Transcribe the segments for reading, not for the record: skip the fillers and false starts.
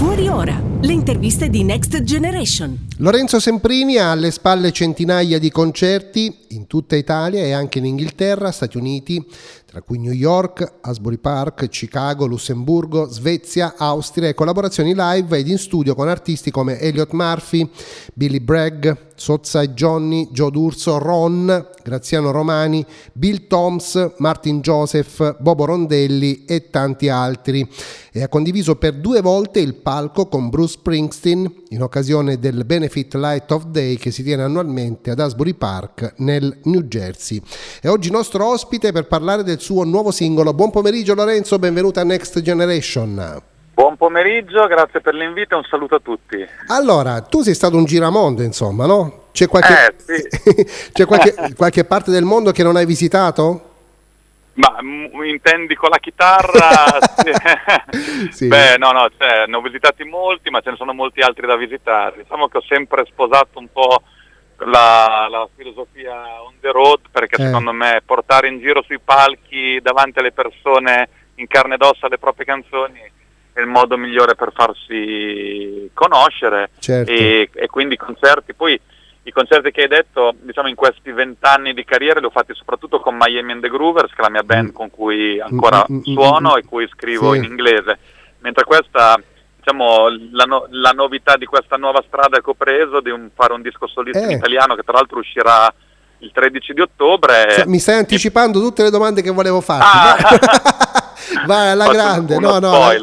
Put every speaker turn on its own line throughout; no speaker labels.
Fuori ora, le interviste di Next Generation.
Lorenzo Semprini ha alle spalle centinaia di concerti in tutta Italia e anche in Inghilterra, Stati Uniti, tra cui New York, Asbury Park, Chicago, Lussemburgo, Svezia, Austria e collaborazioni live ed in studio con artisti come Elliot Murphy, Billy Bragg, Southside Johnny, Joe D'Urso, Ron, Graziano Romani, Bill Toms, Martin Joseph, Bobo Rondelli e tanti altri. E ha condiviso per 2 volte il palco con Bruce Springsteen in occasione del Benefit Light of Day che si tiene annualmente ad Asbury Park nel New Jersey. E oggi nostro ospite per parlare del suo nuovo singolo. Buon pomeriggio Lorenzo, benvenuto a Next Generation.
Buon pomeriggio, grazie per l'invito e un saluto a tutti.
Allora, tu sei stato un giramondo, insomma, no? C'è qualche,
sì.
c'è qualche parte del mondo che non hai visitato?
Ma intendi con la chitarra?
Sì.
Beh, no, cioè, ne ho visitati molti, ma ce ne sono molti altri da visitare. Diciamo che ho sempre sposato un po' la filosofia on the road, perché secondo me portare in giro sui palchi davanti alle persone in carne ed ossa le proprie canzoni è il modo migliore per farsi conoscere.
Certo.
E quindi concerti, poi i concerti che hai detto, diciamo in questi 20 anni di carriera li ho fatti soprattutto con Miami and the Groovers, che è la mia band con cui ancora suono e cui scrivo in inglese, mentre questa, diciamo, la novità di questa nuova strada che ho preso di fare un disco solista in italiano, che tra l'altro uscirà il 13 di ottobre.
Mi stai anticipando tutte le domande che volevo farti. Vai alla grande. No, va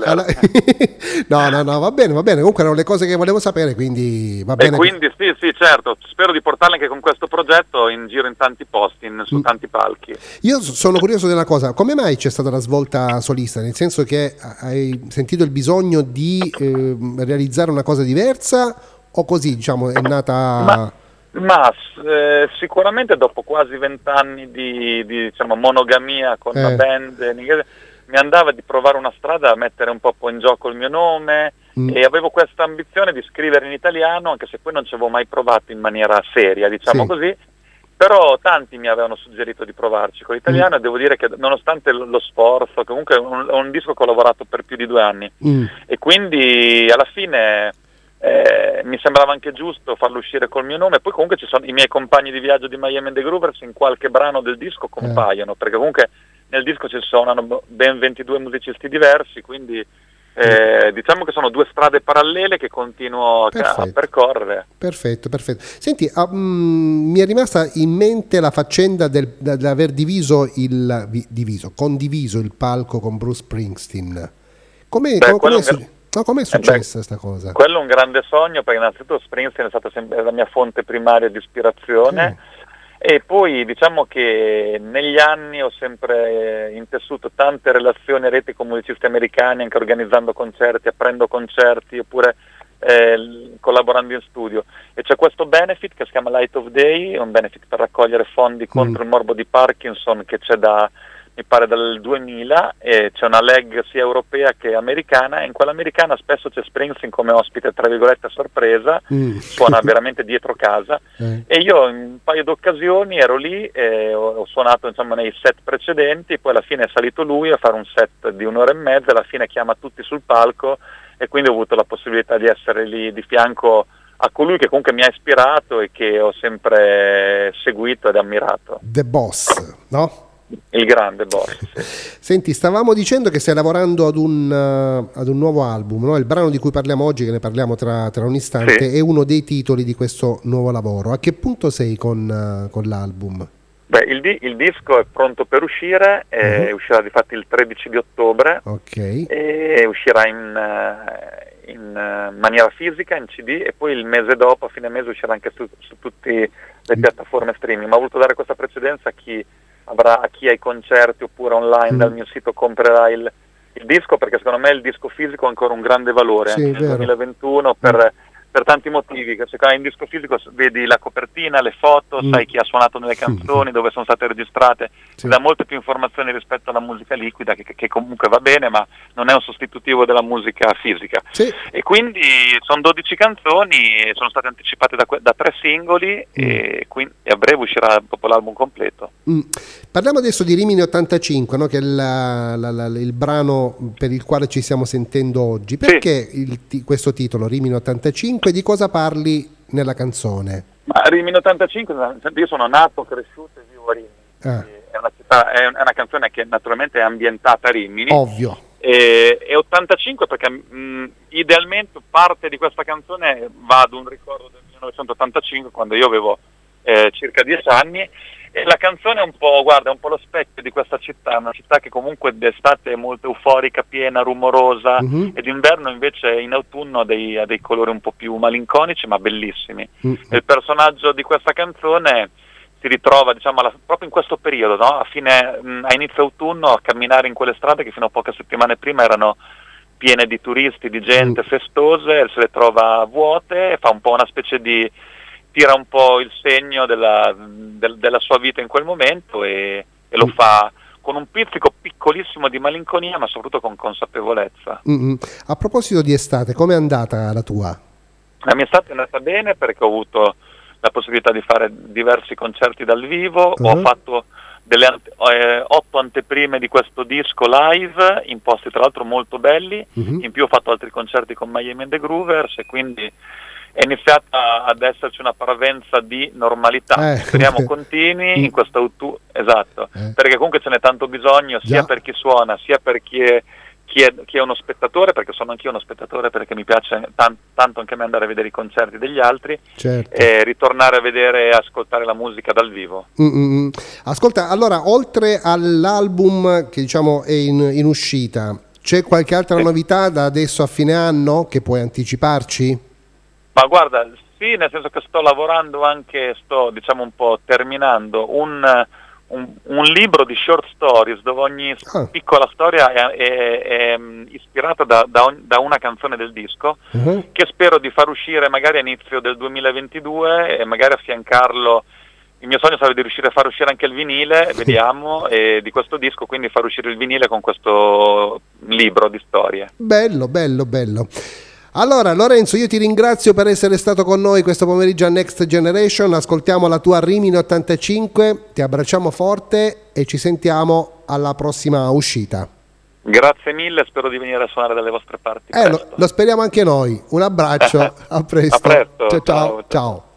bene, comunque erano le cose che volevo sapere, quindi va bene.
E quindi sì, certo, spero di portarle anche con questo progetto in giro in tanti posti, su tanti palchi.
Io sono curioso di una cosa, come mai c'è stata la svolta solista? Nel senso che hai sentito il bisogno di realizzare una cosa diversa o così, diciamo, è nata...
Ma sicuramente dopo quasi 20 anni di diciamo, monogamia con la band in inglese, mi andava di provare una strada, a mettere un po' in gioco il mio nome e avevo questa ambizione di scrivere in italiano, anche se poi non ci avevo mai provato in maniera seria, diciamo così, però tanti mi avevano suggerito di provarci con l'italiano e devo dire che nonostante lo sforzo, comunque è un disco che ho lavorato per più di 2 anni e quindi alla fine... mi sembrava anche giusto farlo uscire col mio nome. Poi comunque ci sono i miei compagni di viaggio di Miami and the Groovers, in qualche brano del disco compaiono, perché comunque nel disco ci suonano ben 22 musicisti diversi, quindi diciamo che sono 2 strade parallele che continuo a percorrere.
Perfetto. Senti, mi è rimasta in mente la faccenda dell'aver condiviso il palco con Bruce Springsteen. Com'è successa questa cosa?
Quello è un grande sogno, perché innanzitutto Springsteen è stata sempre la mia fonte primaria di ispirazione e poi diciamo che negli anni ho sempre intessuto tante relazioni e reti con musicisti americani, anche organizzando concerti, aprendo concerti oppure collaborando in studio, e c'è questo benefit che si chiama Light of Day, un benefit per raccogliere fondi contro il morbo di Parkinson che c'è mi pare dal 2000, e c'è una leg sia europea che americana, e in quella americana spesso c'è Springsteen come ospite tra virgolette a sorpresa, suona veramente dietro casa, e io in un paio d'occasioni ero lì e ho suonato insomma nei set precedenti, poi alla fine è salito lui a fare un set di 1 ora e mezza, alla fine chiama tutti sul palco e quindi ho avuto la possibilità di essere lì di fianco a colui che comunque mi ha ispirato e che ho sempre seguito ed ammirato.
The Boss, no?
Il grande boss.
Senti, stavamo dicendo che stai lavorando ad un nuovo album, no? Il brano di cui parliamo oggi, che ne parliamo tra un istante, è uno dei titoli di questo nuovo lavoro. A che punto sei con l'album?
Beh, il disco è pronto per uscire, uscirà difatti il 13 di ottobre e uscirà in maniera fisica, in CD, e poi il mese dopo, a fine mese, uscirà anche su tutte le piattaforme streaming. Ma ho voluto dare questa precedenza a chi ha i concerti oppure online dal mio sito comprerà il disco, perché secondo me il disco fisico ha ancora un grande valore anche nel 2021 per per tanti motivi. Se in disco fisico vedi la copertina, le foto, sai chi ha suonato nelle canzoni, dove sono state registrate, ti dà molte più informazioni rispetto alla musica liquida, che comunque va bene, ma non è un sostitutivo della musica fisica.
Sì.
E quindi sono 12 canzoni, sono state anticipate da 3 singoli e a breve uscirà proprio l'album completo.
Parliamo adesso di Rimini 85, no? Che è il brano per il quale ci stiamo sentendo oggi. Perché questo titolo, Rimini 85, di cosa parli nella canzone?
Ma Rimini 85, io sono nato, cresciuto e vivo a Rimini. È una canzone che naturalmente è ambientata a Rimini.
Ovvio.
E 85 perché idealmente parte di questa canzone va ad un ricordo del 1985, quando io avevo circa 10 anni, e la canzone è un po' lo specchio di questa città, una città che comunque d'estate è molto euforica, piena, rumorosa, e d'inverno invece in autunno ha dei colori un po' più malinconici ma bellissimi. E il personaggio di questa canzone si ritrova, diciamo, proprio in questo periodo, no? A inizio autunno, a camminare in quelle strade che fino a poche settimane prima erano piene di turisti, di gente festose, se le trova vuote e fa un po' una specie di tira un po' il segno della sua vita in quel momento e lo fa con un pizzico piccolissimo di malinconia, ma soprattutto con consapevolezza.
A proposito di estate, com'è andata la tua?
La mia estate è andata bene perché ho avuto la possibilità di fare diversi concerti dal vivo, ho fatto 8 anteprime di questo disco live in posti tra l'altro molto belli, in più ho fatto altri concerti con Miami and the Groovers e quindi è iniziata ad esserci una parvenza di normalità, speriamo continui in questo autunno, esatto, perché comunque ce n'è tanto bisogno sia per chi suona sia per chi è uno spettatore, perché sono anch'io uno spettatore perché mi piace tanto anche a me andare a vedere i concerti degli altri, e ritornare a vedere e ascoltare la musica dal vivo.
Ascolta, allora oltre all'album che diciamo è in uscita, c'è qualche altra novità da adesso a fine anno che puoi anticiparci?
Ma guarda, sì, nel senso che sto lavorando sto diciamo un po' terminando un libro di short stories dove ogni piccola storia è ispirata da una canzone del disco, che spero di far uscire magari a inizio del 2022 e magari affiancarlo. Il mio sogno sarebbe di riuscire a far uscire anche il vinile, vediamo, di questo disco, quindi far uscire il vinile con questo libro di storie.
Bello. Allora Lorenzo, io ti ringrazio per essere stato con noi questo pomeriggio a Next Generation, ascoltiamo la tua Rimini 85, ti abbracciamo forte e ci sentiamo alla prossima uscita.
Grazie mille, spero di venire a suonare dalle vostre parti.
Lo speriamo anche noi, un abbraccio, a presto.
A presto.
Ciao.